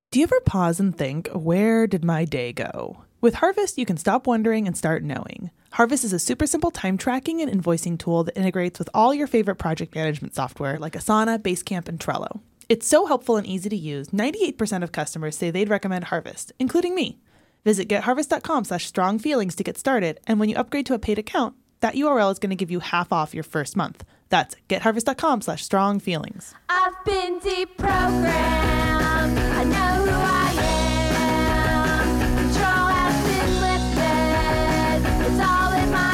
Do you ever pause and think, where did my day go? With Harvest, you can stop wondering and start knowing. Harvest is a super simple time tracking and invoicing tool that integrates with all your favorite project management software like Asana, Basecamp, and Trello. It's so helpful and easy to use. 98% of customers say they'd recommend Harvest, including me. Visit getharvest.com/strongfeelings to get started, and when you upgrade to a paid account, that URL is going to give you half off your first month. That's getharvest.com/strongfeelings. I've been deprogrammed. I know who I am. Control has been lifted. It's all in my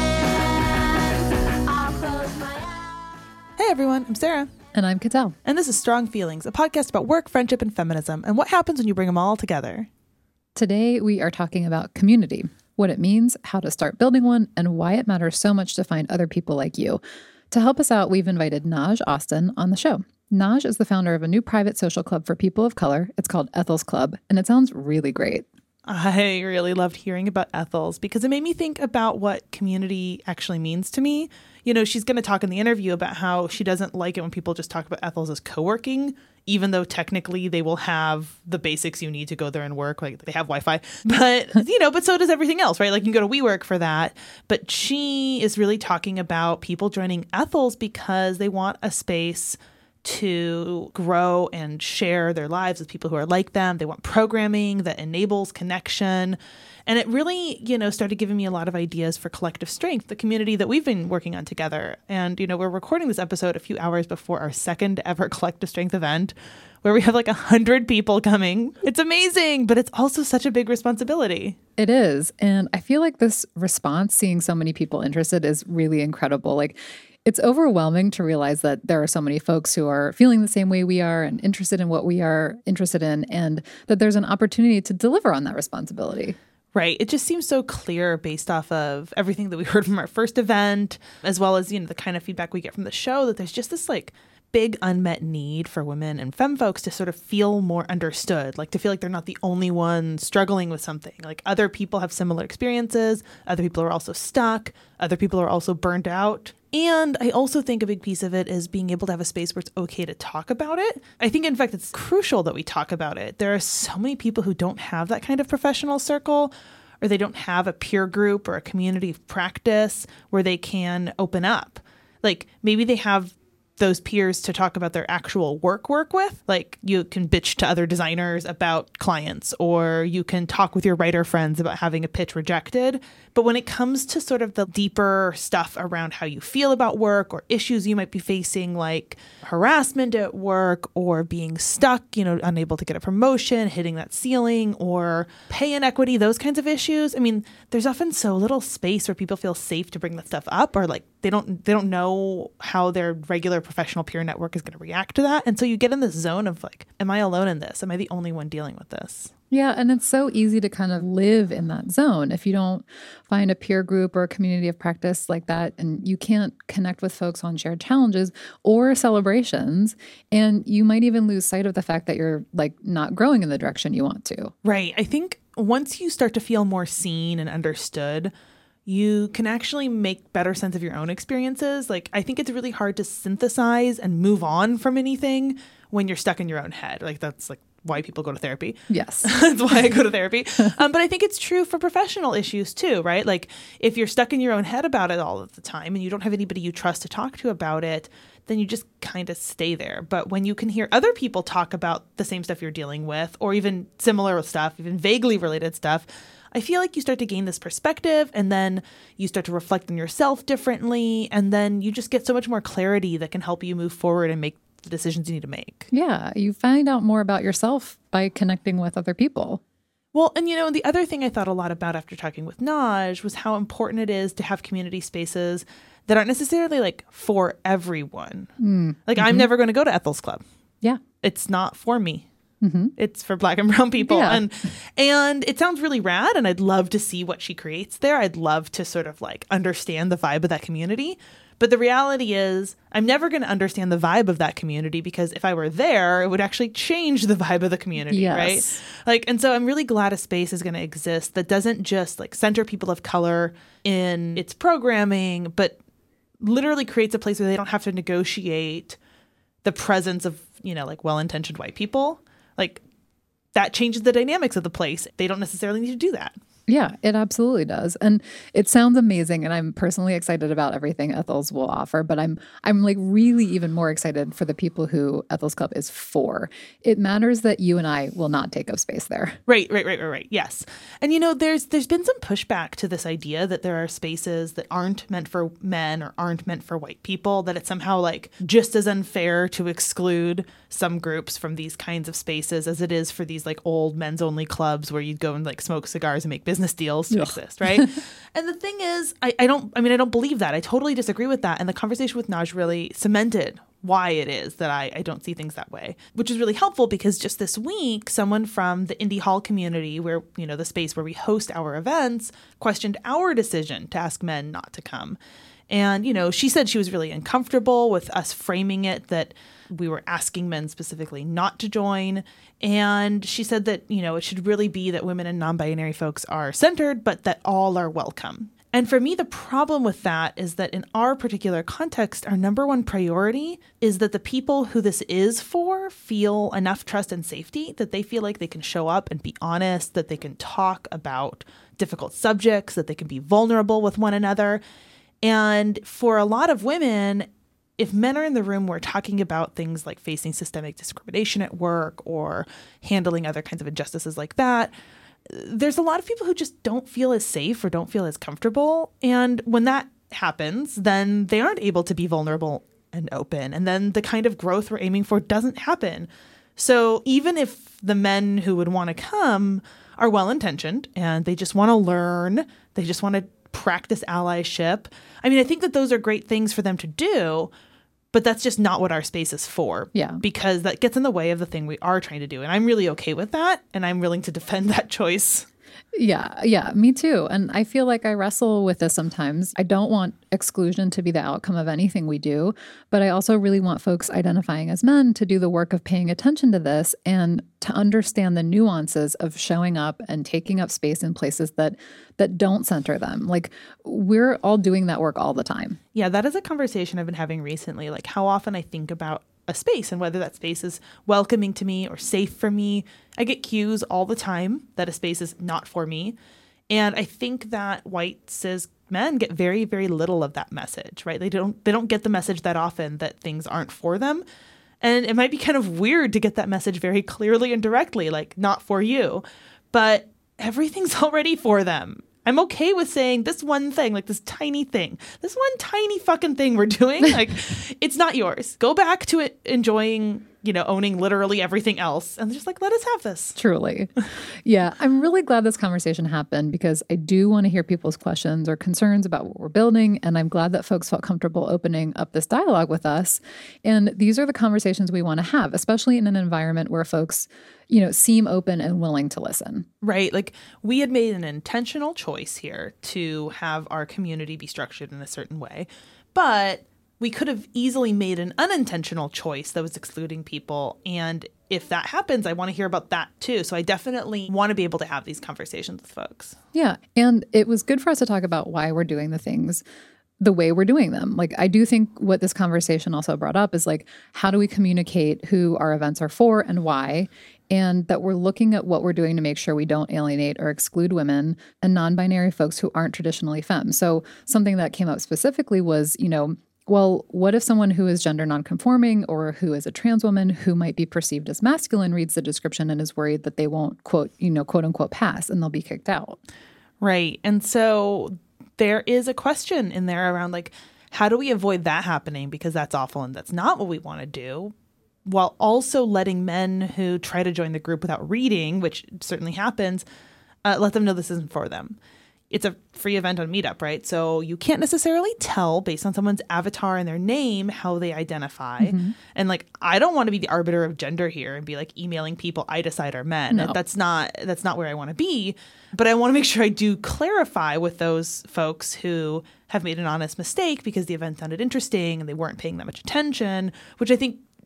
hands. I'll close my eyes. Hey everyone, I'm Sarah. And I'm Cattell. And this is Strong Feelings, a podcast about work, friendship, and feminism, and what happens when you bring them all together. Today, we are talking about community, what it means, how to start building one, and why it matters so much to find other people like you. To help us out, we've invited Naj Austin on the show. Naj is the founder of a new private social club for people of color. It's called Ethel's Club, and it sounds really great. I really loved hearing about Ethel's because it made me think about what community actually means to me. You know, she's going to talk in the interview about how she doesn't like it when people just talk about Ethel's as co-working, even though technically they will have the basics you need to go there and work. Like they have Wi-Fi, but but so does everything else, right? Like you can go to WeWork for that. But she is really talking about people joining Ethel's because they want a space to grow and share their lives with people who are like them. They want programming that enables connection. And it really, started giving me a lot of ideas for Collective Strength, the community that we've been working on together. And, we're recording this episode a few hours before our second ever Collective Strength event, where we have like 100 people coming. It's amazing, but it's also such a big responsibility. It is. And I feel like this response, seeing so many people interested, is really incredible. Like, it's overwhelming to realize that there are so many folks who are feeling the same way we are and interested in what we are interested in, and that there's an opportunity to deliver on that responsibility. Right. It just seems so clear based off of everything that we heard from our first event, as well as, the kind of feedback we get from the show, that there's just this like big unmet need for women and femme folks to sort of feel more understood, like to feel like they're not the only one struggling with something. Like other people have similar experiences. Other people are also stuck. Other people are also burned out. And I also think a big piece of it is being able to have a space where it's okay to talk about it. I think, in fact, it's crucial that we talk about it. There are so many people who don't have that kind of professional circle, or they don't have a peer group or a community of practice where they can open up. Like maybe they have those peers to talk about their actual work with. Like you can bitch to other designers about clients, or you can talk with your writer friends about having a pitch rejected. But when it comes to sort of the deeper stuff around how you feel about work or issues you might be facing, like harassment at work or being stuck, unable to get a promotion, hitting that ceiling, or pay inequity, those kinds of issues. I mean, there's often so little space where people feel safe to bring that stuff up, or like they don't know how their regular professional peer network is going to react to that. And so you get in this zone of like, am I alone in this? Am I the only one dealing with this? Yeah, and it's so easy to kind of live in that zone if you don't find a peer group or a community of practice like that, and you can't connect with folks on shared challenges or celebrations, and you might even lose sight of the fact that you're like not growing in the direction you want to. Right. I think once you start to feel more seen and understood, you can actually make better sense of your own experiences. Like, I think it's really hard to synthesize and move on from anything when you're stuck in your own head. Like, that's like why people go to therapy. Yes. That's why I go to therapy. But I think it's true for professional issues too, right? Like if you're stuck in your own head about it all of the time and you don't have anybody you trust to talk to about it, then you just kind of stay there. But when you can hear other people talk about the same stuff you're dealing with, or even similar stuff, even vaguely related stuff, I feel like you start to gain this perspective, and then you start to reflect on yourself differently. And then you just get so much more clarity that can help you move forward and make the decisions you need to make. Yeah, you find out more about yourself by connecting with other people. Well, and the other thing I thought a lot about after talking with Naj was how important it is to have community spaces that aren't necessarily like for everyone. I'm never going to go to Ethel's Club. Yeah. It's not for me. It's for Black and brown people. Yeah. And it sounds really rad, and I'd love to see what she creates there. I'd love to sort of like understand the vibe of that community. But the reality is I'm never going to understand the vibe of that community, because if I were there, it would actually change the vibe of the community, right? And so I'm really glad a space is going to exist that doesn't just like center people of color in its programming, but literally creates a place where they don't have to negotiate the presence of, like well-intentioned white people. Like that changes the dynamics of the place. They don't necessarily need to do that. Yeah, it absolutely does. And it sounds amazing. And I'm personally excited about everything Ethel's will offer, but I'm like really even more excited for the people who Ethel's Club is for. It matters that you and I will not take up space there. Right. Yes. And there's been some pushback to this idea that there are spaces that aren't meant for men or aren't meant for white people, that it's somehow like just as unfair to exclude some groups from these kinds of spaces as it is for these like old men's only clubs where you'd go and like smoke cigars and make business deals to exist, right? And the thing is, I don't believe that. I totally disagree with that. And the conversation with Naj really cemented why it is that I don't see things that way, which is really helpful because just this week, someone from the Indie Hall community, where, the space where we host our events, questioned our decision to ask men not to come. And, she said she was really uncomfortable with us framing it that we were asking men specifically not to join. And she said that, it should really be that women and non-binary folks are centered, but that all are welcome. And for me, the problem with that is that in our particular context, our number one priority is that the people who this is for feel enough trust and safety that they feel like they can show up and be honest, that they can talk about difficult subjects, that they can be vulnerable with one another. And for a lot of women, if men are in the room, we're talking about things like facing systemic discrimination at work or handling other kinds of injustices like that. There's a lot of people who just don't feel as safe or don't feel as comfortable. And when that happens, then they aren't able to be vulnerable and open. And then the kind of growth we're aiming for doesn't happen. So even if the men who would want to come are well-intentioned and they just want to learn, they just want to practice allyship. I mean, I think that those are great things for them to do, but that's just not what our space is for. Yeah. Because that gets in the way of the thing we are trying to do. And I'm really okay with that. And I'm willing to defend that choice. Yeah, me too. And I feel like I wrestle with this sometimes. I don't want exclusion to be the outcome of anything we do, but I also really want folks identifying as men to do the work of paying attention to this and to understand the nuances of showing up and taking up space in places that don't center them. Like, we're all doing that work all the time. Yeah, that is a conversation I've been having recently, like how often I think about a space and whether that space is welcoming to me or safe for me. I get cues all the time that a space is not for me. And I think that white cis men get very, very little of that message, right? They don't get the message that often that things aren't for them. And it might be kind of weird to get that message very clearly and directly, like not for you, but everything's already for them. I'm okay with saying this one thing, like this tiny thing, this one tiny fucking thing we're doing, like it's not yours. Go back to it enjoying, owning literally everything else. And just like, let us have this. Truly. Yeah. I'm really glad this conversation happened because I do want to hear people's questions or concerns about what we're building. And I'm glad that folks felt comfortable opening up this dialogue with us. And these are the conversations we want to have, especially in an environment where folks, seem open and willing to listen. Right. Like we had made an intentional choice here to have our community be structured in a certain way, but we could have easily made an unintentional choice that was excluding people. And if that happens, I want to hear about that too. So I definitely want to be able to have these conversations with folks. Yeah. And it was good for us to talk about why we're doing the things the way we're doing them. Like, I do think what this conversation also brought up is like, how do we communicate who our events are for and why? And that we're looking at what we're doing to make sure we don't alienate or exclude women and non-binary folks who aren't traditionally femme. So something that came up specifically was, well, what if someone who is gender nonconforming or who is a trans woman who might be perceived as masculine reads the description and is worried that they won't quote unquote pass and they'll be kicked out. Right. And so there is a question in there around like, how do we avoid that happening? Because that's awful and that's not what we want to do, while also letting men who try to join the group without reading, which certainly happens, let them know this isn't for them. It's a free event on Meetup, right? So you can't necessarily tell based on someone's avatar and their name how they identify. Mm-hmm. And like, I don't want to be the arbiter of gender here and be like emailing people I decide are men. No. That's not where I want to be. But I want to make sure I do clarify with those folks who have made an honest mistake because the event sounded interesting and they weren't paying that much attention, which I think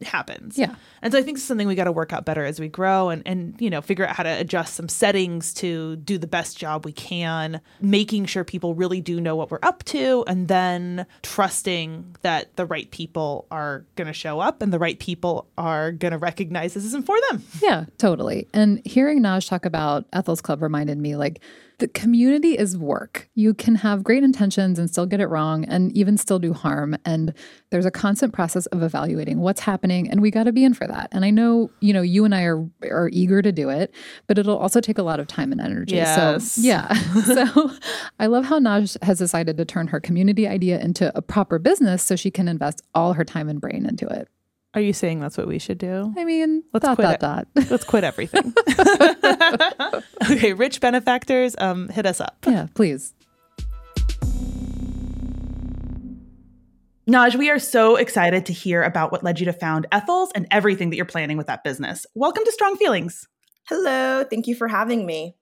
happens. Yeah. And so I think it's something we got to work out better as we grow and figure out how to adjust some settings to do the best job we can, making sure people really do know what we're up to, and then trusting that the right people are going to show up and the right people are going to recognize this isn't for them. Yeah, totally. And hearing Naj talk about Ethel's Club reminded me, like, the community is work. You can have great intentions and still get it wrong and even still do harm. And there's a constant process of evaluating what's happening. And we got to be in for that. And I know, you and I are eager to do it, but it'll also take a lot of time and energy. Yes. So, yeah. So I love how Naj has decided to turn her community idea into a proper business so she can invest all her time and brain into it. Are you saying that's what we should do? I mean, Let's quit everything. Okay, rich benefactors, hit us up. Yeah, please. Naj, we are so excited to hear about what led you to found Ethel's and everything that you're planning with that business. Welcome to Strong Feelings. Hello, thank you for having me.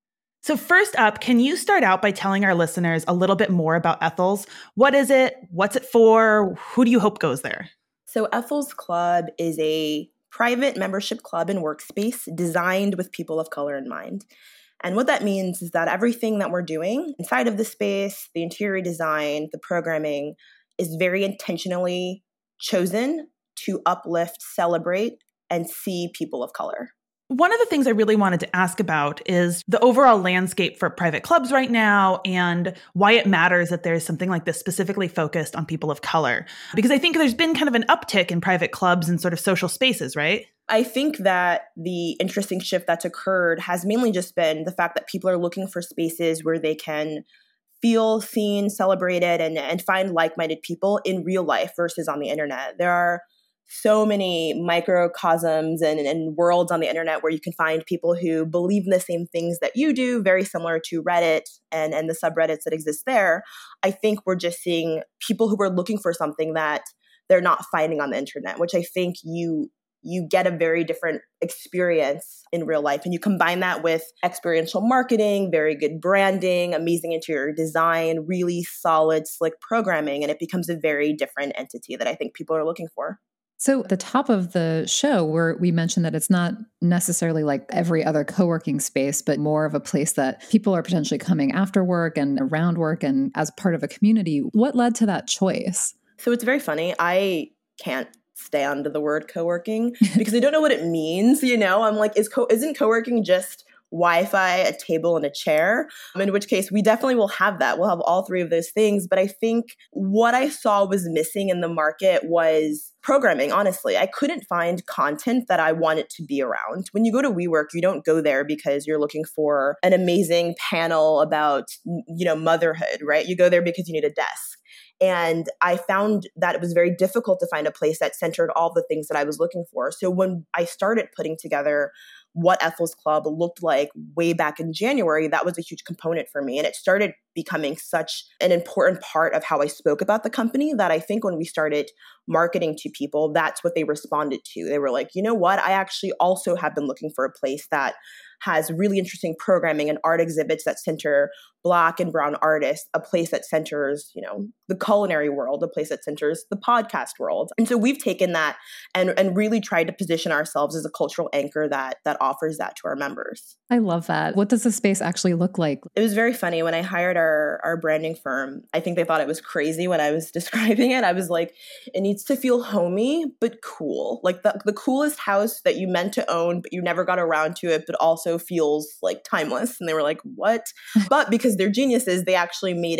So first up, can you start out by telling our listeners a little bit more about Ethel's? What is it? What's it for? Who do you hope goes there? So Ethel's Club is a private membership club and workspace designed with people of color in mind. And what that means is that everything that we're doing inside of the space, the interior design, the programming, is very intentionally chosen to uplift, celebrate, and see people of color. One of the things I really wanted to ask about is the overall landscape for private clubs right now and why it matters that there's something like this specifically focused on people of color. Because I think there's been kind of an uptick in private clubs and sort of social spaces, right? I think that the interesting shift that's occurred has mainly just been the fact that people are looking for spaces where they can feel seen, celebrated, and find like-minded people in real life versus on the internet. There are so many microcosms and worlds on the internet where you can find people who believe in the same things that you do, very similar to Reddit and the subreddits that exist there. I think we're just seeing people who are looking for something that they're not finding on the internet, which I think you get a very different experience in real life. And you combine that with experiential marketing, very good branding, amazing interior design, really solid, slick programming, and it becomes a very different entity that I think people are looking for. So at the top of the show, where we mentioned that it's not necessarily like every other co-working space, but more of a place that people are potentially coming after work and around work and as part of a community. What led to that choice? So it's very funny. I can't stand the word co-working because I don't know what it means. I'm like, isn't co-working just Wi-Fi, a table, and a chair? In which case, we definitely will have that. We'll have all three of those things. But I think what I saw was missing in the market was programming, honestly. I couldn't find content that I wanted to be around. When you go to WeWork, you don't go there because you're looking for an amazing panel about, motherhood, right? You go there because you need a desk. And I found that it was very difficult to find a place that centered all the things that I was looking for. So when I started putting together what Ethel's Club looked like way back in January, that was a huge component for me. And it started becoming such an important part of how I spoke about the company that I think when we started marketing to people, that's what they responded to. They were like, you know what? I actually also have been looking for a place that has really interesting programming and art exhibits that center Black and brown artists, a place that centers, the culinary world, a place that centers the podcast world. And so we've taken that and really tried to position ourselves as a cultural anchor that offers that to our members. I love that. What does the space actually look like? It was very funny. When I hired our branding firm, I think they thought it was crazy when I was describing it. I was like, it needs to feel homey, but cool. Like the coolest house that you meant to own, but you never got around to it, but also feels like timeless. And they were like, what? But because they're geniuses, they actually made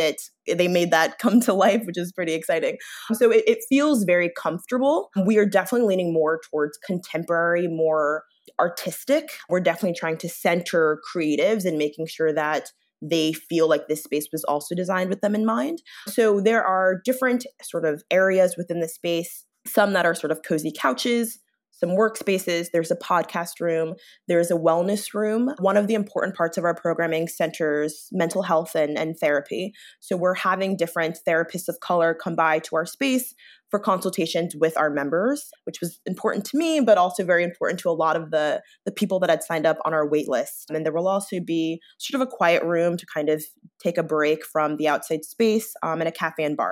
that come to life, which is pretty exciting. So it feels very comfortable. We are definitely leaning more towards contemporary, more artistic. We're definitely trying to center creatives and making sure that they feel like this space was also designed with them in mind. So there are different sort of areas within the space, some that are sort of cozy couches, some workspaces, there's a podcast room, there's a wellness room. One of the important parts of our programming centers mental health and therapy. So we're having different therapists of color come by to our space for consultations with our members, which was important to me, but also very important to a lot of the people that had signed up on our wait list. And there will also be sort of a quiet room to kind of take a break from the outside space and a cafe and bar.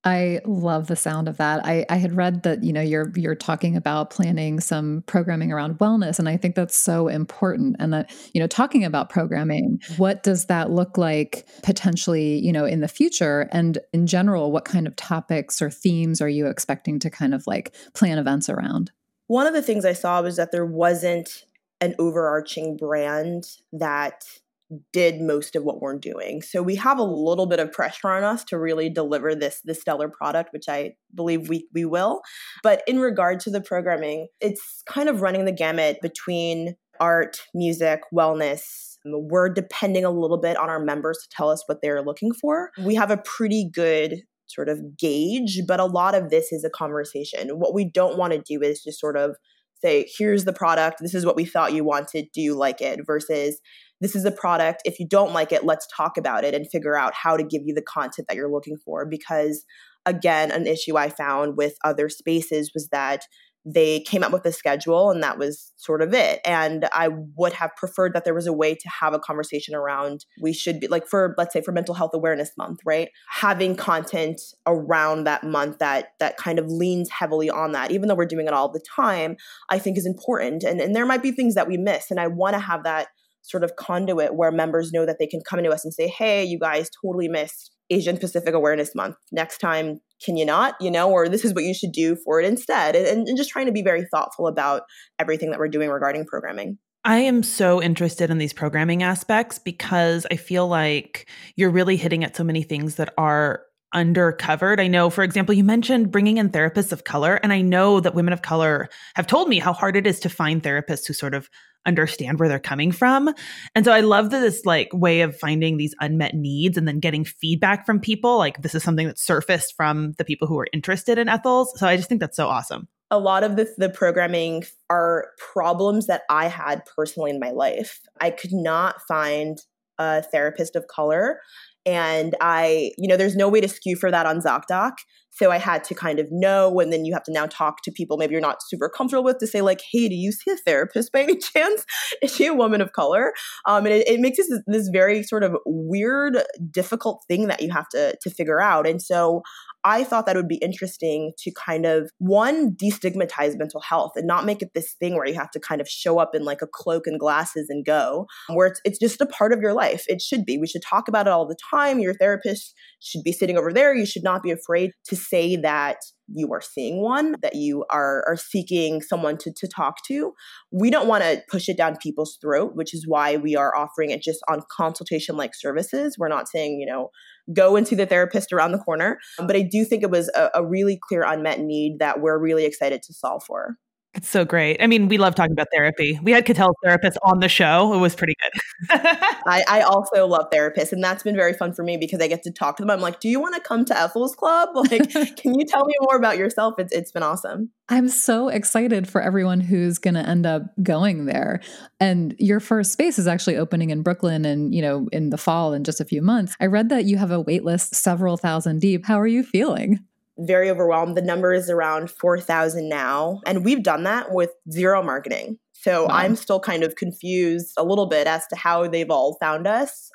I love the sound of that. I had read that, you're talking about planning some programming around wellness. And I think that's so important. And that, talking about programming, what does that look like potentially, in the future? And in general, what kind of topics or themes are you expecting to kind of like plan events around? One of the things I saw was that there wasn't an overarching brand that did most of what we're doing. So we have a little bit of pressure on us to really deliver this stellar product, which I believe we will. But in regard to the programming, it's kind of running the gamut between art, music, wellness. We're depending a little bit on our members to tell us what they're looking for. We have a pretty good sort of gauge, but a lot of this is a conversation. What we don't want to do is just sort of say, here's the product, this is what we thought you wanted, do you like it? Versus, this is a product, if you don't like it, let's talk about it and figure out how to give you the content that you're looking for. Because again, an issue I found with other spaces was that they came up with a schedule and that was sort of it. And I would have preferred that there was a way to have a conversation around, we should be like, let's say for Mental Health Awareness Month, right? Having content around that month that kind of leans heavily on that, even though we're doing it all the time, I think is important. And there might be things that we miss. And I want to have that sort of conduit where members know that they can come into us and say, hey, you guys totally missed Asian Pacific Awareness Month. Next time, can you not, or this is what you should do for it instead. And just trying to be very thoughtful about everything that we're doing regarding programming. I am so interested in these programming aspects because I feel like you're really hitting at so many things that are undercovered. I know, for example, you mentioned bringing in therapists of color, and I know that women of color have told me how hard it is to find therapists who sort of understand where they're coming from. And so I love this like way of finding these unmet needs and then getting feedback from people. Like this is something that surfaced from the people who are interested in Ethels. So I just think that's so awesome. A lot of the programming are problems that I had personally in my life. I could not find a therapist of color. And there's no way to skew for that on ZocDoc. So I had to kind of know, and then you have to now talk to people maybe you're not super comfortable with to say like, hey, do you see a therapist by any chance? Is she a woman of color? And it makes this very sort of weird, difficult thing that you have to figure out. And so I thought that would be interesting to kind of, one, destigmatize mental health and not make it this thing where you have to kind of show up in like a cloak and glasses and go, where it's just a part of your life. It should be. We should talk about it all the time. Your therapist should be sitting over there. You should not be afraid to say that you are seeing one, that you are seeking someone to talk to. We don't want to push it down people's throat, which is why we are offering it just on consultation-like services. We're not saying, go and see the therapist around the corner. But I do think it was a really clear unmet need that we're really excited to solve for. It's so great. I mean, we love talking about therapy. We had Catel's therapist on the show. It was pretty good. I also love therapists, and that's been very fun for me because I get to talk to them. I'm like, do you want to come to Ethel's Club? Like, can you tell me more about yourself? It's been awesome. I'm so excited for everyone who's going to end up going there. And your first space is actually opening in Brooklyn and, in the fall in just a few months. I read that you have a wait list several thousand deep. How are you feeling? Very overwhelmed. The number is around 4,000 now. And we've done that with zero marketing. So wow. I'm still kind of confused a little bit as to how they've all found us.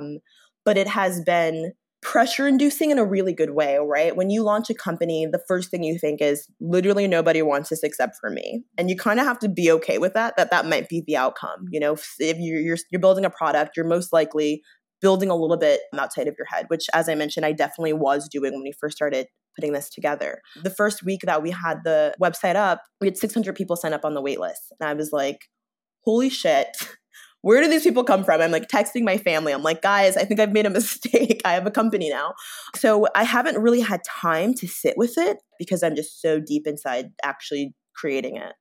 But it has been pressure inducing in a really good way, right? When you launch a company, the first thing you think is literally nobody wants this except for me. And you kind of have to be okay with that might be the outcome. If you're building a product, you're most likely building a little bit outside of your head, which, as I mentioned, I definitely was doing when we first started putting this together. The first week that we had the website up, we had 600 people sign up on the wait list. And I was like, holy shit, where do these people come from? I'm like texting my family. I'm like, guys, I think I've made a mistake. I have a company now. So I haven't really had time to sit with it because I'm just so deep inside actually creating it.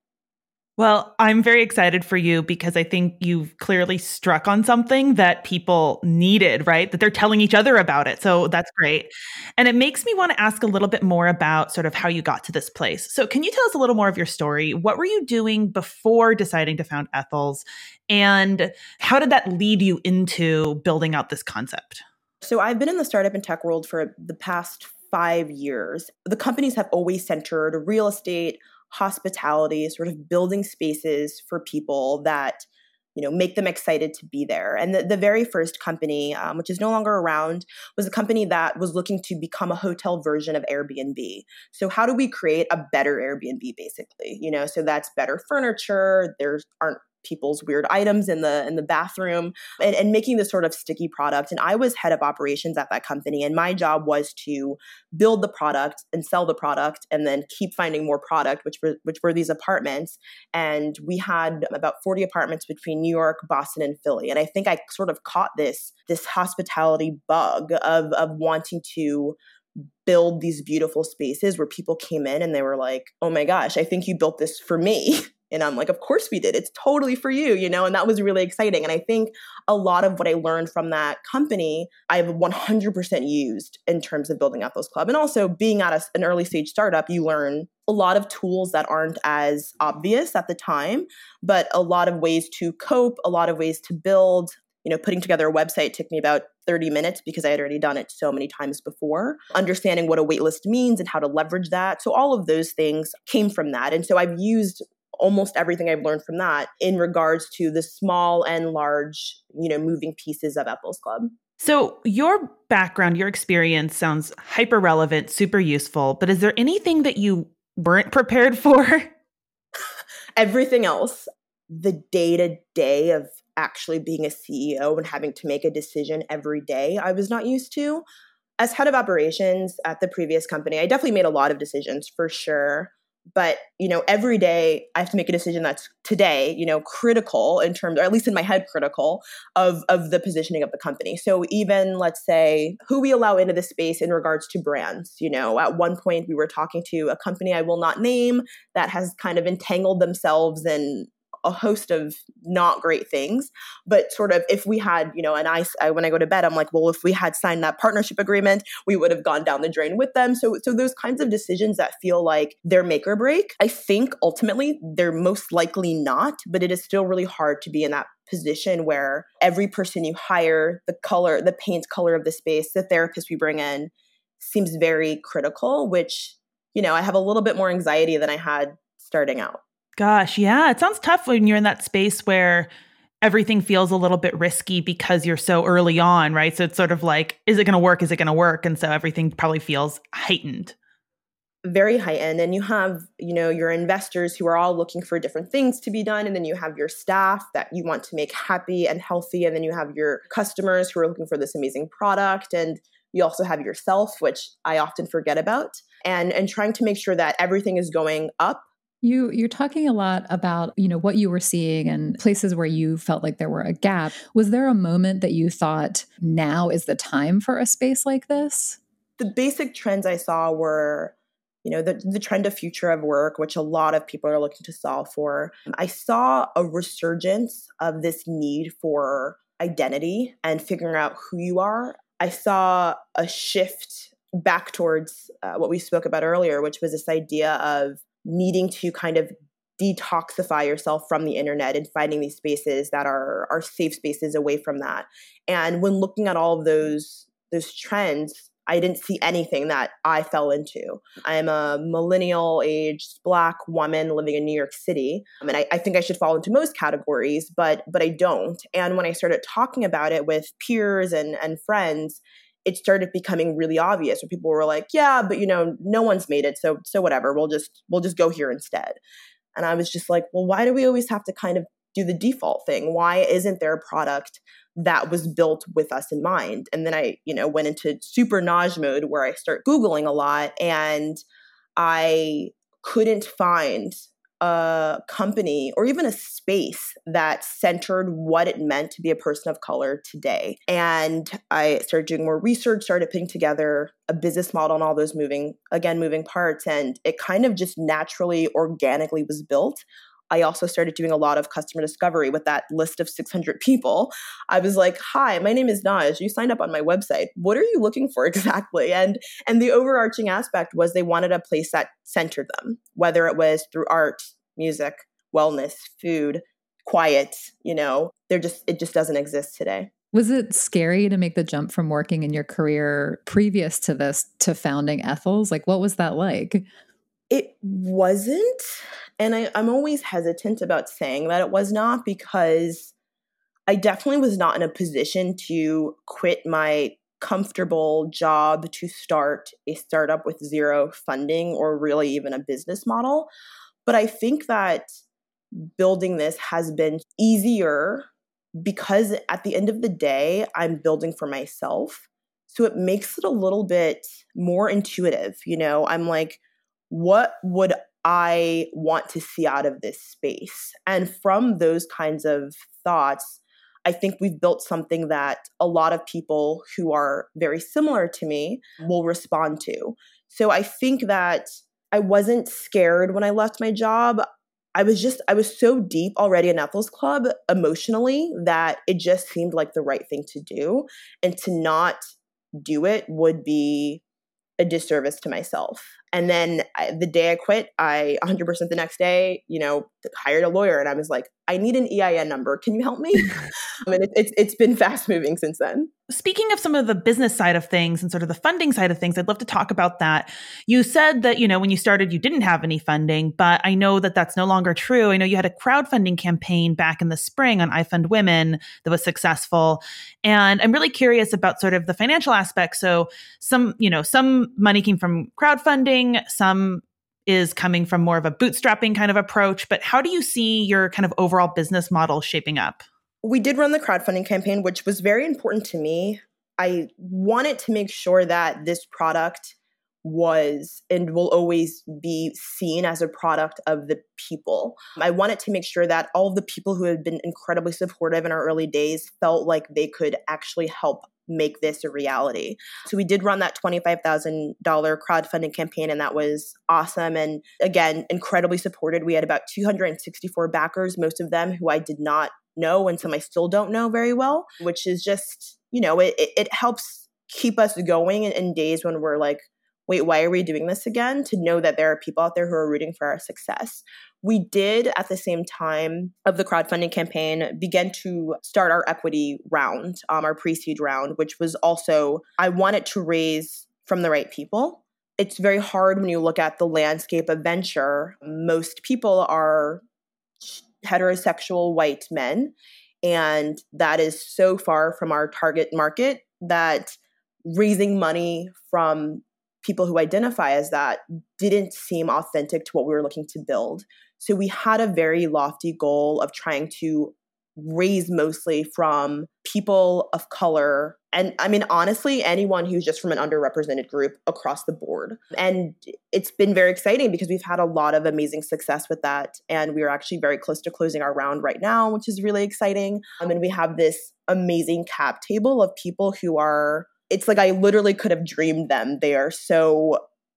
Well, I'm very excited for you because I think you've clearly struck on something that people needed, right? That they're telling each other about it. So that's great. And it makes me want to ask a little bit more about sort of how you got to this place. So can you tell us a little more of your story? What were you doing before deciding to found Ethels? And how did that lead you into building out this concept? So I've been in the startup and tech world for the past 5 years. The companies have always centered real estate, hospitality, sort of building spaces for people that make them excited to be there. And the very first company, which is no longer around, was a company that was looking to become a hotel version of Airbnb. So how do we create a better Airbnb, basically? So that's better furniture. There aren't people's weird items in the bathroom, and making this sort of sticky product. And I was head of operations at that company, and my job was to build the product and sell the product, and then keep finding more product, which were these apartments. And we had about 40 apartments between New York, Boston, and Philly. And I think I sort of caught this hospitality bug of wanting to build these beautiful spaces where people came in and they were like, "Oh my gosh, I think you built this for me." And I'm like, "Of course we did. It's totally for you," and that was really exciting. And I think a lot of what I learned from that company, I've 100% used in terms of building out those clubs. And also being at an early stage startup, you learn a lot of tools that aren't as obvious at the time, but a lot of ways to cope, a lot of ways to build. Putting together a website took me about 30 minutes because I had already done it so many times before. Understanding what a waitlist means and how to leverage that. So all of those things came from that. And so I've used almost everything I've learned from that in regards to the small and large, moving pieces of Ethel's Club. So your background, your experience sounds hyper relevant, super useful, but is there anything that you weren't prepared for? Everything else, the day-to-day of actually being a CEO and having to make a decision every day, I was not used to. As head of operations at the previous company, I definitely made a lot of decisions for sure. But, every day I have to make a decision that's today, critical in terms, or at least in my head, critical of the positioning of the company. So even, let's say, who we allow into the space in regards to brands. At one point we were talking to a company I will not name that has kind of entangled themselves in a host of not great things. But sort of if we had, and I when I go to bed, I'm like, well, if we had signed that partnership agreement, we would have gone down the drain with them. So those kinds of decisions that feel like they're make or break, I think ultimately they're most likely not, but it is still really hard to be in that position where every person you hire, the paint color of the space, the therapist we bring in seems very critical, which, I have a little bit more anxiety than I had starting out. Gosh, yeah. It sounds tough when you're in that space where everything feels a little bit risky because you're so early on, right? So it's sort of like, is it going to work? Is it going to work? And so everything probably feels heightened. Very heightened. And you have, your investors who are all looking for different things to be done. And then you have your staff that you want to make happy and healthy. And then you have your customers who are looking for this amazing product. And you also have yourself, which I often forget about, and trying to make sure that everything is going up. You're talking a lot about, what you were seeing and places where you felt like there were a gap. Was there a moment that you thought now is the time for a space like this? The basic trends I saw were, the trend of future of work, which a lot of people are looking to solve for. I saw a resurgence of this need for identity and figuring out who you are. I saw a shift back towards what we spoke about earlier, which was this idea of needing to kind of detoxify yourself from the internet and finding these spaces that are safe spaces away from that. And when looking at all of those trends, I didn't see anything that I fell into. I'm a millennial-aged Black woman living in New York City. And I think I should fall into most categories, but I don't. And when I started talking about it with peers and friends, it started becoming really obvious where people were like, yeah, but no one's made it. So whatever, we'll just go here instead. And I was just like, well, why do we always have to kind of do the default thing? Why isn't there a product that was built with us in mind? And then I, went into super Naj mode where I start Googling a lot, and I couldn't find a company or even a space that centered what it meant to be a person of color today. And I started doing more research, started putting together a business model and all those moving parts. And it kind of just naturally, organically was built. I also started doing a lot of customer discovery with that list of 600 people. I was like, hi, my name is Naj. You signed up on my website. What are you looking for exactly? And the overarching aspect was they wanted a place that centered them, whether it was through art, music, wellness, food, quiet, it just doesn't exist today. Was it scary to make the jump from working in your career previous to this to founding Ethel's? Like, what was that like? It wasn't. And I'm always hesitant about saying that it was not, because I definitely was not in a position to quit my comfortable job to start a startup with zero funding or really even a business model. But I think that building this has been easier because at the end of the day, I'm building for myself. So it makes it a little bit more intuitive. You know, I'm like, what would I want to see out of this space? And from those kinds of thoughts, I think we've built something that a lot of people who are very similar to me will respond to. So I think that I wasn't scared when I left my job. I was so deep already in Ethel's Club emotionally that it just seemed like the right thing to do. And to not do it would be a disservice to myself. And then the day I quit, I 100% the next day, hired a lawyer, and I was like, I need an EIN number. Can you help me? I mean, it's been fast moving since then. Speaking of some of the business side of things and sort of the funding side of things, I'd love to talk about that. You said that, when you started, you didn't have any funding, but I know that that's no longer true. I know you had a crowdfunding campaign back in the spring on I Fund Women that was successful. And I'm really curious about sort of the financial aspect. So some money came from crowdfunding, some is coming from more of a bootstrapping kind of approach. But how do you see your kind of overall business model shaping up? We did run the crowdfunding campaign, which was very important to me. I wanted to make sure that this product was and will always be seen as a product of the people. I wanted to make sure that all of the people who had been incredibly supportive in our early days felt like they could actually help make this a reality. So we did run that $25,000 crowdfunding campaign, and that was awesome. And again, incredibly supported. We had about 264 backers, most of them who I did not know and some I still don't know very well, which is just, it helps keep us going in days when we're like, wait, why are we doing this again? To know that there are people out there who are rooting for our success. We did, at the same time of the crowdfunding campaign, begin to start our equity round, our pre-seed round, which was also, I wanted to raise from the right people. It's very hard when you look at the landscape of venture. Most people are heterosexual white men, and that is so far from our target market that raising money from people who identify as that didn't seem authentic to what we were looking to build. So we had a very lofty goal of trying to raise mostly from people of color. And I mean, honestly, anyone who's just from an underrepresented group across the board. And it's been very exciting because we've had a lot of amazing success with that. And we are actually very close to closing our round right now, which is really exciting. And we have this amazing cap table of people who are, it's like I literally could have dreamed them. They are so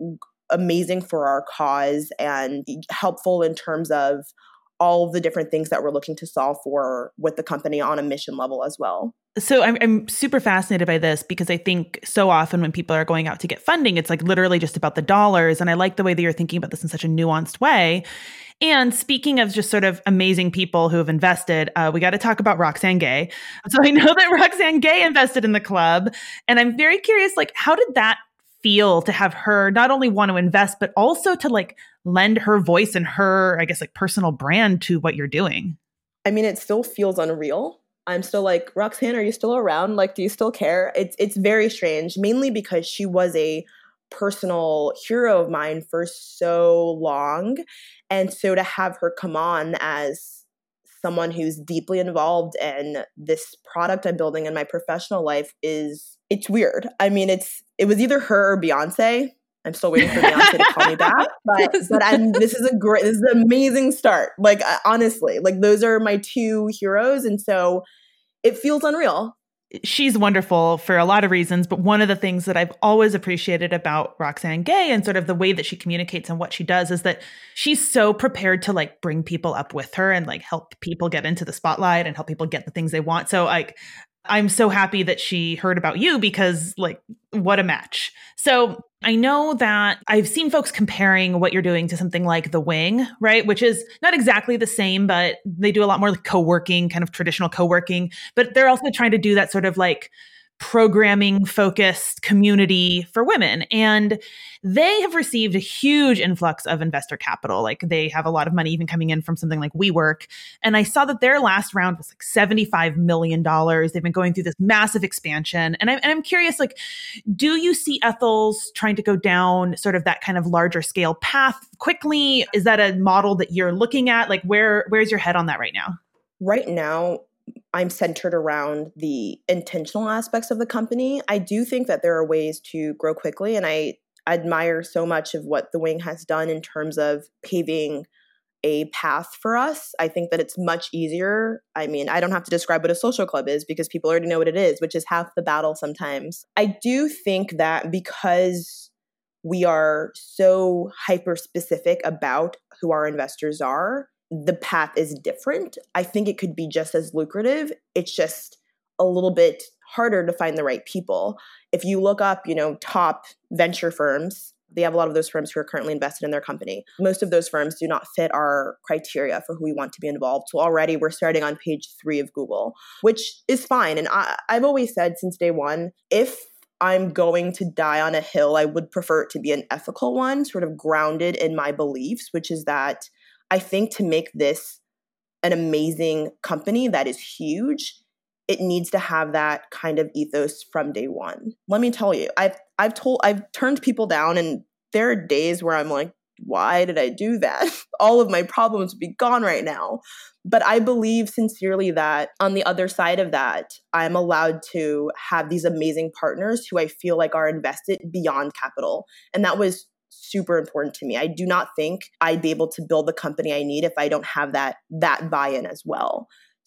amazing for our cause and helpful in terms of all of the different things that we're looking to solve for with the company on a mission level as well. So I'm super fascinated by this because I think so often when people are going out to get funding, it's like literally just about the dollars. And I like the way that you're thinking about this in such a nuanced way. And speaking of just sort of amazing people who have invested, we got to talk about Roxane Gay. So I know that Roxane Gay invested in the club. And I'm very curious, like, how did that feel to have her not only want to invest, but also to like lend her voice and her, I guess, like personal brand to what you're doing? I mean, it still feels unreal. I'm still like, Roxane, are you still around? Like, do you still care? It's very strange, mainly because she was a personal hero of mine for so long. And so to have her come on as someone who's deeply involved in this product I'm building in my professional life it's weird. I mean, it was either her or Beyonce. I'm still waiting for Beyonce to call me back, but this is an amazing start. Like, honestly, like those are my two heroes. And so it feels unreal. She's wonderful for a lot of reasons, but one of the things that I've always appreciated about Roxane Gay and sort of the way that she communicates and what she does is that she's so prepared to like bring people up with her and like help people get into the spotlight and help people get the things they want. So like, I'm so happy that she heard about you because like, what a match. So I know that I've seen folks comparing what you're doing to something like The Wing, right? Which is not exactly the same, but they do a lot more like co-working, kind of traditional co-working, but they're also trying to do that sort of like programming focused community for women. And they have received a huge influx of investor capital. Like they have a lot of money even coming in from something like WeWork. And I saw that their last round was like $75 million. They've been going through this massive expansion. And I'm curious, like, do you see Ethel's trying to go down sort of that kind of larger scale path quickly? Is that a model that you're looking at? Like where's your head on that right now? Right now, I'm centered around the intentional aspects of the company. I do think that there are ways to grow quickly, and I admire so much of what the Wing has done in terms of paving a path for us. I think that it's much easier. I mean, I don't have to describe what a social club is because people already know what it is, which is half the battle sometimes. I do think that because we are so hyper specific about who our investors are, the path is different. I think it could be just as lucrative. It's just a little bit harder to find the right people. If you look up, top venture firms, they have a lot of those firms who are currently invested in their company. Most of those firms do not fit our criteria for who we want to be involved. So already we're starting on page 3 of Google, which is fine. And I've always said since day one, if I'm going to die on a hill, I would prefer it to be an ethical one, sort of grounded in my beliefs, which is that I think to make this an amazing company that is huge, it needs to have that kind of ethos from day one. Let me tell you, I've turned people down, and there are days where I'm like, why did I do that? All of my problems would be gone right now. But I believe sincerely that on the other side of that, I'm allowed to have these amazing partners who I feel like are invested beyond capital. And that was super important to me. I do not think I'd be able to build the company I need if I don't have that buy-in as well.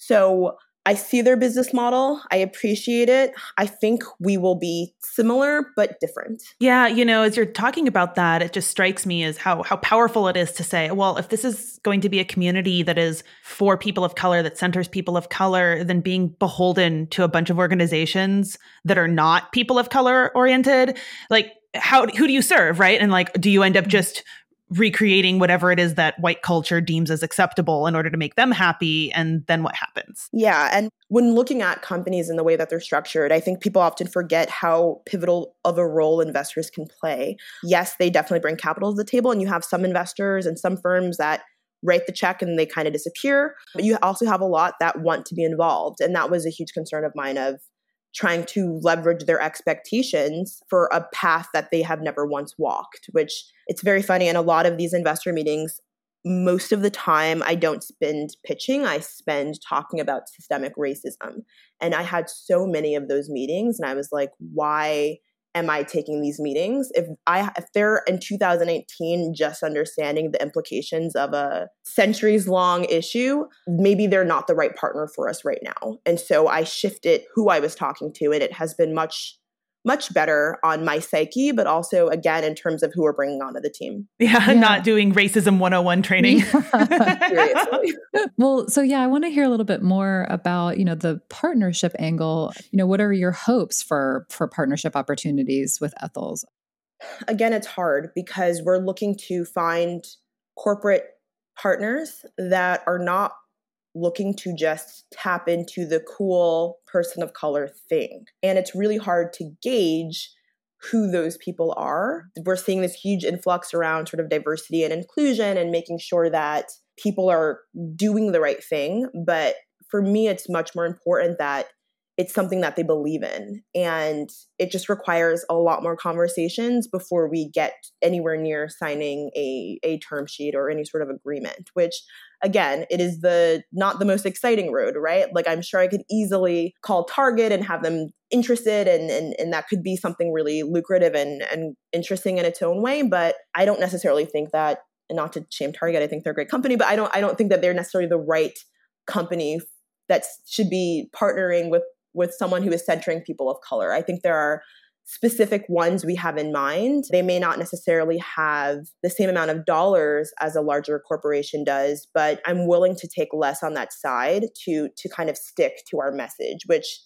So I see their business model. I appreciate it. I think we will be similar, but different. Yeah. As you're talking about that, it just strikes me as how powerful it is to say, well, if this is going to be a community that is for people of color, that centers people of color, then being beholden to a bunch of organizations that are not people of color oriented, like who do you serve, right? And like, do you end up just recreating whatever it is that white culture deems as acceptable in order to make them happy? And then what happens? Yeah. And when looking at companies in the way that they're structured, I think people often forget how pivotal of a role investors can play. Yes, they definitely bring capital to the table, and you have some investors and some firms that write the check and they kind of disappear. But you also have a lot that want to be involved. And that was a huge concern of mine, of trying to leverage their expectations for a path that they have never once walked, which it's very funny. In a lot of these investor meetings, most of the time I don't spend pitching, I spend talking about systemic racism. And I had so many of those meetings, and I was like, why am I taking these meetings? If they're in 2018 just understanding the implications of a centuries-long issue, maybe they're not the right partner for us right now. And so I shifted who I was talking to, and it has been much better on my psyche, but also, again, in terms of who we're bringing onto the team. Yeah. Not doing racism 101 training. Seriously. Well, so yeah, I want to hear a little bit more about, the partnership angle. What are your hopes for partnership opportunities with Ethel's? Again, it's hard because we're looking to find corporate partners that are not looking to just tap into the cool person of color thing. And it's really hard to gauge who those people are. We're seeing this huge influx around sort of diversity and inclusion and making sure that people are doing the right thing. But for me, it's much more important that it's something that they believe in. And it just requires a lot more conversations before we get anywhere near signing a term sheet or any sort of agreement, which again, it is not the most exciting road, right? Like I'm sure I could easily call Target and have them interested and that could be something really lucrative and interesting in its own way. But I don't necessarily think that, and not to shame Target, I think they're a great company, but I don't think that they're necessarily the right company that should be partnering with someone who is centering people of color. I think there are specific ones we have in mind. They may not necessarily have the same amount of dollars as a larger corporation does, but I'm willing to take less on that side to kind of stick to our message, which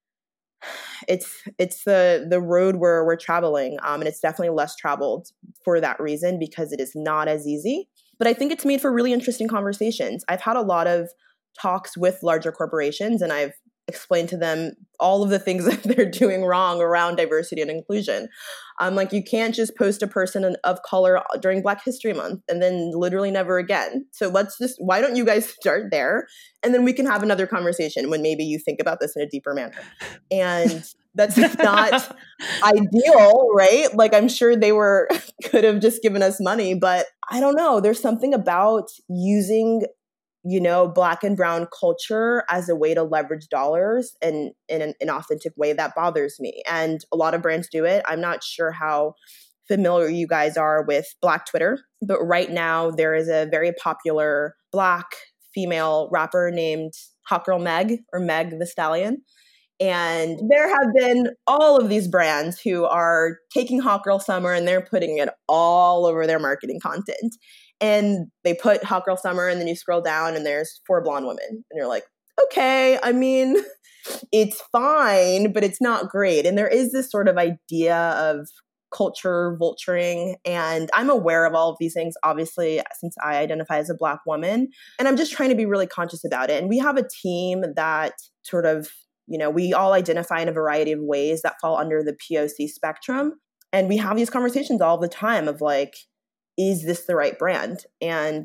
it's the road where we're traveling. And it's definitely less traveled for that reason because it is not as easy. But I think it's made for really interesting conversations. I've had a lot of talks with larger corporations, and I've explain to them all of the things that they're doing wrong around diversity and inclusion. Like, you can't just post a person of color during Black History Month and then literally never again. So why don't you guys start there? And then we can have another conversation when maybe you think about this in a deeper manner. And that's not ideal, right? Like, I'm sure they could have just given us money, but I don't know. There's something about using, Black and brown culture as a way to leverage dollars and in an authentic way that bothers me. And a lot of brands do it. I'm not sure how familiar you guys are with Black Twitter, but right now there is a very popular Black female rapper named Hot Girl Meg, or Meg the Stallion. And there have been all of these brands who are taking Hot Girl Summer and they're putting it all over their marketing content. And they put Hot Girl Summer and then you scroll down and there's 4 blonde women. And you're like, okay, I mean, it's fine, but it's not great. And there is this sort of idea of culture vulturing. And I'm aware of all of these things, obviously, since I identify as a Black woman. And I'm just trying to be really conscious about it. And we have a team that sort of, we all identify in a variety of ways that fall under the POC spectrum. And we have these conversations all the time of like, is this the right brand? And,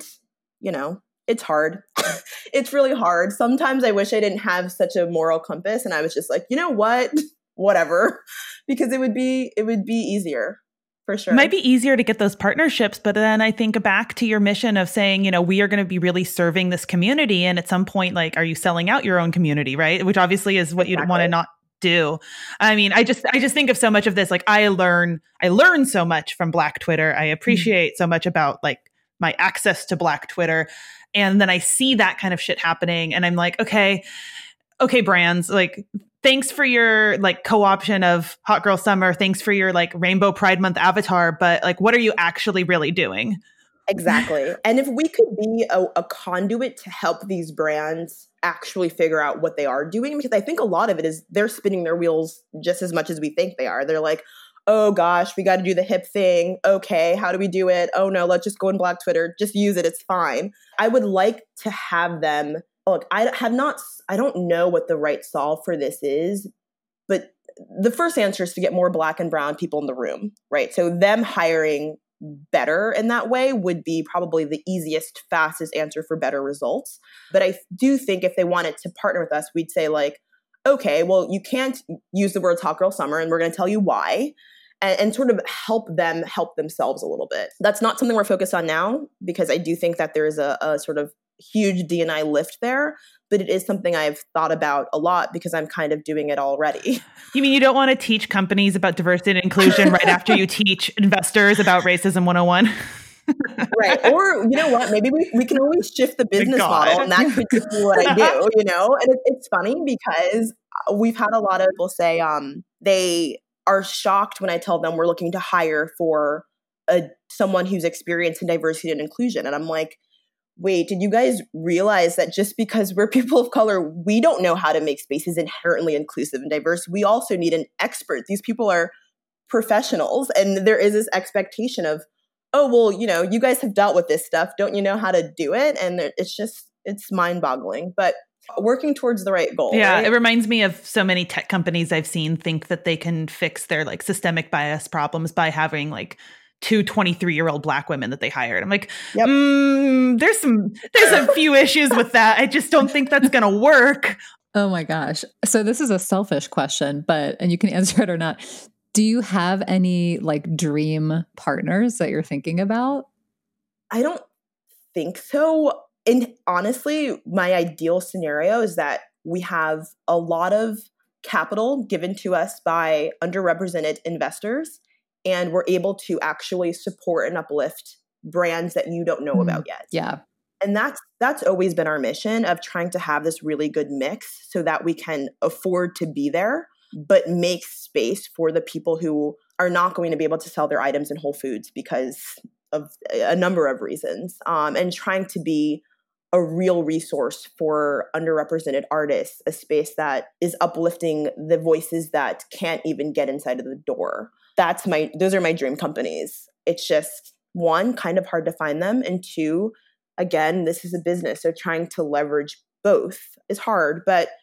it's hard. It's really hard. Sometimes I wish I didn't have such a moral compass and I was just like, you know what? Whatever. Because it would be easier. For sure. It might be easier to get those partnerships, but then I think back to your mission of saying, we are going to be really serving this community. And at some point, like, are you selling out your own community, right? Which obviously is what you'd want to not do. I mean, I just think of so much of this. Like, I learn so much from Black Twitter. I appreciate so much about like my access to Black Twitter. And then I see that kind of shit happening. And I'm like, okay, brands, like, thanks for your like co-option of Hot Girl Summer. Thanks for your like Rainbow Pride Month avatar. But like, what are you actually really doing? Exactly. And if we could be a conduit to help these brands actually figure out what they are doing, because I think a lot of it is they're spinning their wheels just as much as we think they are. They're like, oh gosh, we got to do the hip thing. Okay, how do we do it? Oh no, let's just go in Black Twitter. Just use it. It's fine. I would like to have them. Look, I don't know what the right solve for this is, but the first answer is to get more Black and brown people in the room, right? So them hiring better in that way would be probably the easiest, fastest answer for better results. But I do think if they wanted to partner with us, we'd say like, okay, well, you can't use the words Hot Girl Summer and we're going to tell you why. And sort of help them help themselves a little bit. That's not something we're focused on now because I do think that there is a sort of huge D&I lift there, but it is something I've thought about a lot because I'm kind of doing it already. You mean you don't want to teach companies about diversity and inclusion right after you teach investors about racism 101? Right. Or, you know what, maybe we can always shift the business model and that could just be what I do, And it's funny because we've had a lot of people say they are shocked when I tell them we're looking to hire for someone who's experienced in diversity and inclusion. And I'm like, wait, did you guys realize that just because we're people of color, we don't know how to make spaces inherently inclusive and diverse? We also need an expert. These people are professionals. And there is this expectation of, oh, well, you guys have dealt with this stuff. Don't you know how to do it? And it's mind-boggling. But working towards the right goal. Yeah, right? It reminds me of so many tech companies I've seen think that they can fix their like systemic bias problems by having like 2 23-year-old Black women that they hired. I'm like, yep. There's a few issues with that. I just don't think that's going to work. Oh my gosh. So this is a selfish question, and you can answer it or not. Do you have any like dream partners that you're thinking about? I don't think so. And honestly, my ideal scenario is that we have a lot of capital given to us by underrepresented investors, and we're able to actually support and uplift brands that you don't know about yet. Yeah. And that's always been our mission of trying to have this really good mix so that we can afford to be there, but make space for the people who are not going to be able to sell their items in Whole Foods because of a number of reasons, and trying to be a real resource for underrepresented artists, a space that is uplifting the voices that can't even get inside of the door. Those are my dream companies. It's just, one, kind of hard to find them. And two, again, this is a business. So trying to leverage both is hard, but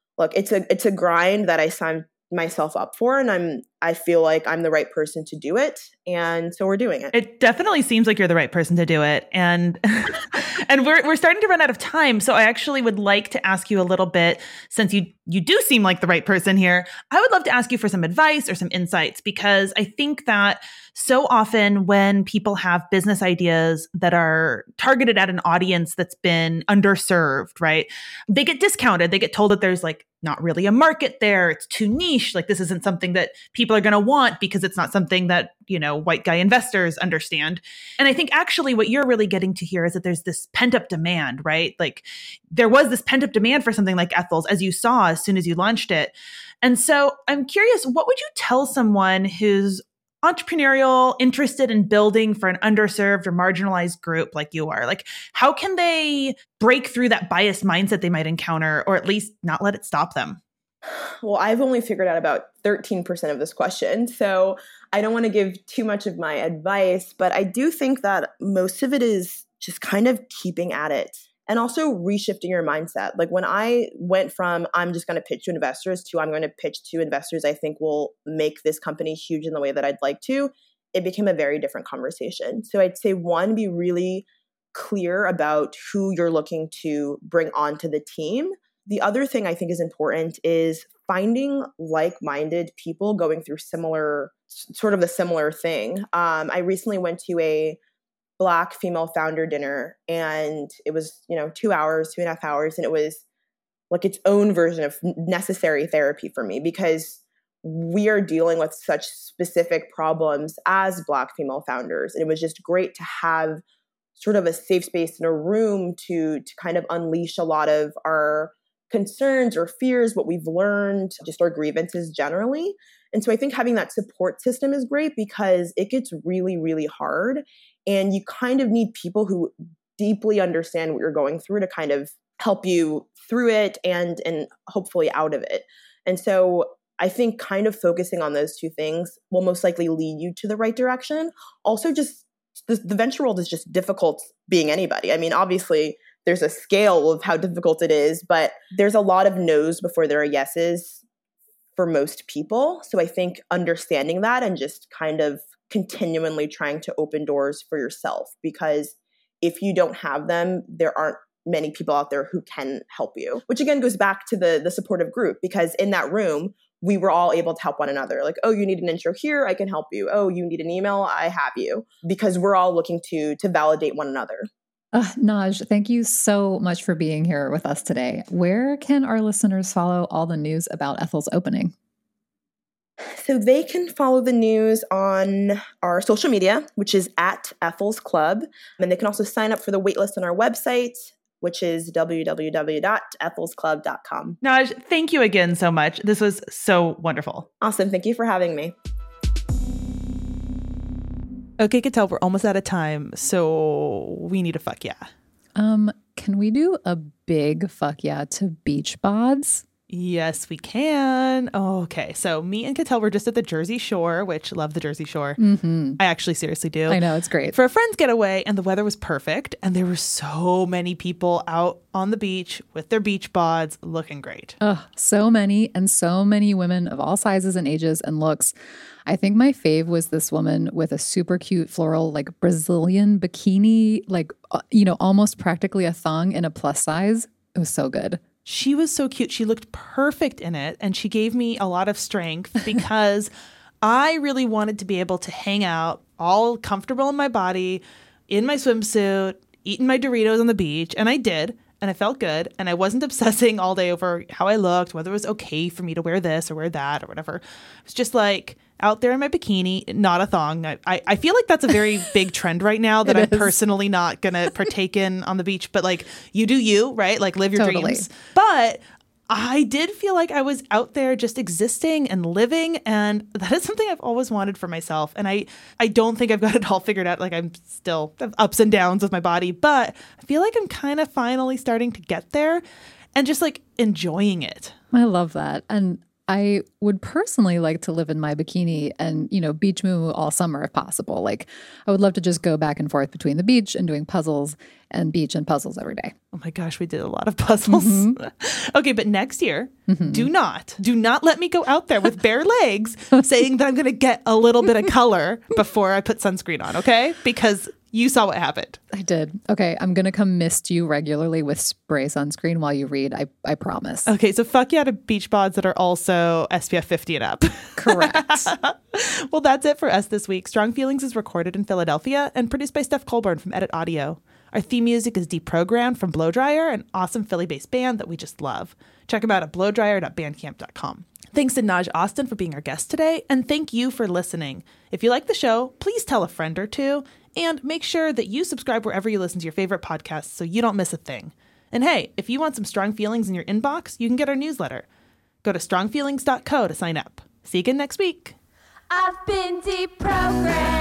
look, it's a grind that I signed myself up for, and I feel like I'm the right person to do it, and so we're doing it. It definitely seems like you're the right person to do it, and and we're starting to run out of time. So I actually would like to ask you a little bit, since you do seem like the right person here. I would love to ask you for some advice or some insights, because I think that so often when people have business ideas that are targeted at an audience that's been underserved, right? They get discounted. They get told that there's like not really a market there. It's too niche. Like this isn't something that people are going to want because it's not something that, white guy investors understand. And I think actually what you're really getting to here is that there's this pent up demand, right? Like there was this pent up demand for something like Ethel's, as you saw as soon as you launched it. And so I'm curious, what would you tell someone who's entrepreneurial, interested in building for an underserved or marginalized group like you are? Like, how can they break through that biased mindset they might encounter, or at least not let it stop them? Well, I've only figured out about 13% of this question, so I don't want to give too much of my advice, but I do think that most of it is just kind of keeping at it and also reshifting your mindset. Like when I went from I'm just going to pitch to investors to I'm going to pitch to investors I think will make this company huge in the way that I'd like to, it became a very different conversation. So I'd say one, be really clear about who you're looking to bring onto the team. The other thing I think is important is finding like-minded people going through sort of a similar thing. I recently went to a Black female founder dinner, and it was, 2.5 hours, and it was like its own version of necessary therapy for me, because we are dealing with such specific problems as Black female founders. And it was just great to have sort of a safe space in a room to kind of unleash a lot of our concerns or fears, what we've learned, just our grievances generally. And so I think having that support system is great, because it gets really, really hard. And you kind of need people who deeply understand what you're going through to kind of help you through it and hopefully out of it. And so I think kind of focusing on those two things will most likely lead you to the right direction. Also, just the venture world is just difficult being anybody. I mean, obviously, there's a scale of how difficult it is, but there's a lot of no's before there are yeses for most people. So I think understanding that and just kind of continually trying to open doors for yourself, because if you don't have them, there aren't many people out there who can help you, which again goes back to the supportive group, because in that room, we were all able to help one another. Like, oh, you need an intro here, I can help you. Oh, you need an email, I have you, because we're all looking to validate one another. Naj, thank you so much for being here with us today. Where can our listeners follow all the news about Ethel's opening? So they can follow the news on our social media, which is at Ethel's Club. And they can also sign up for the waitlist on our website, which is www.ethelsclub.com. Naj, thank you again so much. This was so wonderful. Awesome. Thank you for having me. Okay, Cattell, we're almost out of time, so we need a fuck yeah. Can we do a big fuck yeah to beach bods? Yes, we can. Oh, okay, so me and Cattell were just at the Jersey Shore, which love the Jersey Shore. Mm-hmm. I actually seriously do. I know, it's great. For a friend's getaway, and the weather was perfect, and there were so many people out on the beach with their beach bods looking great. Oh, so many, and so many women of all sizes and ages and looks. I think my fave was this woman with a super cute floral, like Brazilian bikini, like, almost practically a thong in a plus size. It was so good. She was so cute. She looked perfect in it. And she gave me a lot of strength because I really wanted to be able to hang out all comfortable in my body, in my swimsuit, eating my Doritos on the beach. And I did. And I felt good. And I wasn't obsessing all day over how I looked, whether it was okay for me to wear this or wear that or whatever. It was just like out there in my bikini, not a thong. I feel like that's a very big trend right now that I'm personally not going to partake in on the beach. But like, you do you, right? Like, live your dreams. But I did feel like I was out there just existing and living. And that is something I've always wanted for myself. And I don't think I've got it all figured out. Like, I'm still have ups and downs with my body. But I feel like I'm kind of finally starting to get there and just like enjoying it. I love that. And I would personally like to live in my bikini and, beach moo all summer if possible. Like, I would love to just go back and forth between the beach and doing puzzles and beach and puzzles every day. Oh my gosh, we did a lot of puzzles. Okay, but next year, do not let me go out there with bare legs saying that I'm going to get a little bit of color before I put sunscreen on, okay? Because you saw what happened. I did. Okay, I'm going to come mist you regularly with spray sunscreen while you read. I promise. Okay, so fuck yeah to beach bods that are also SPF 50 and up. Correct. Well, that's it for us this week. Strong Feelings is recorded in Philadelphia and produced by Steph Colburn from Edit Audio. Our theme music is Deprogrammed from Blowdryer, an awesome Philly-based band that we just love. Check them out at blowdryer.bandcamp.com. Thanks to Naj Austin for being our guest today, and thank you for listening. If you like the show, please tell a friend or two, and make sure that you subscribe wherever you listen to your favorite podcasts so you don't miss a thing. And hey, if you want some Strong Feelings in your inbox, you can get our newsletter. Go to strongfeelings.co to sign up. See you again next week. I've been deprogrammed.